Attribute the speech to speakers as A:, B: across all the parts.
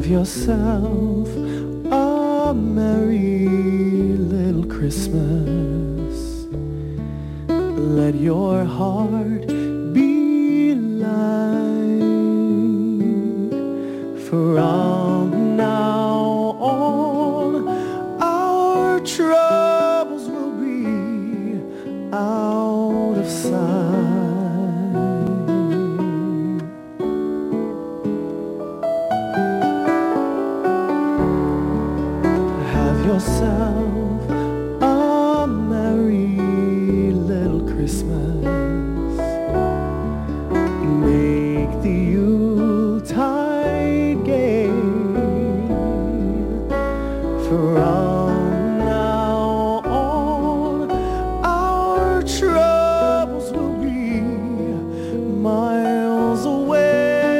A: Have yourself a merry little Christmas. Let your heart be light. From now on, our troubles will be out of sight. Yourself a merry little Christmas. Make the Yuletide gay. From now on, our troubles will be miles away.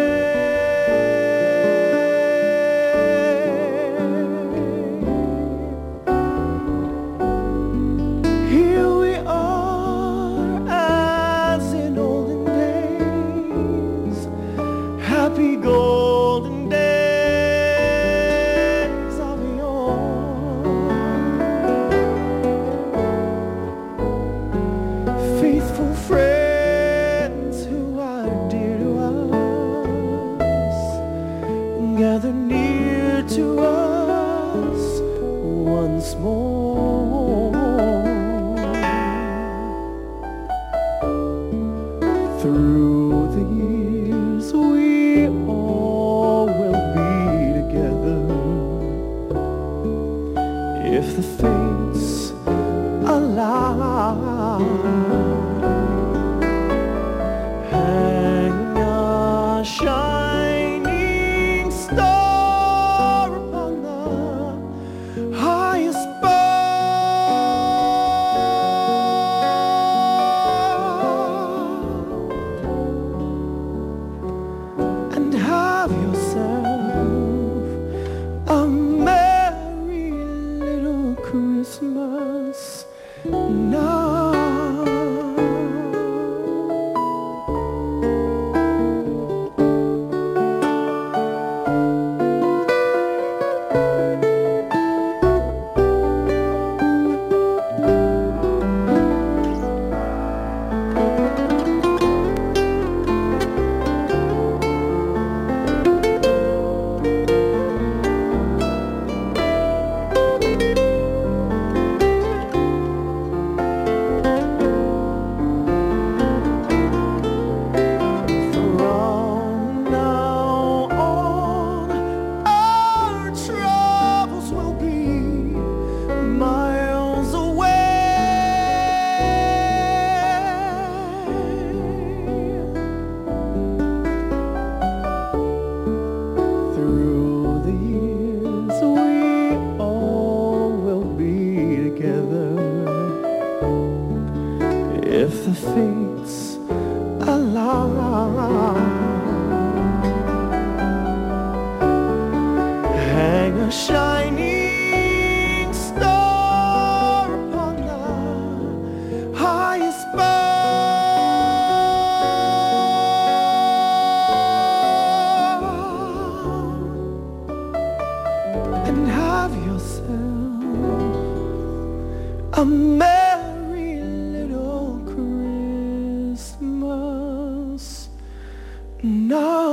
A: Here we are as in olden days, happy golden days of yore. Faithful friends who are dear to us, gather near to us once more. Through the years we all will be together, if the fates allow. Hang a shining star upon the highest and have yourself a merry little Christmas now. If the fates allow, hang a shining star upon the highest bough, and have yourself a merry little Christmas now.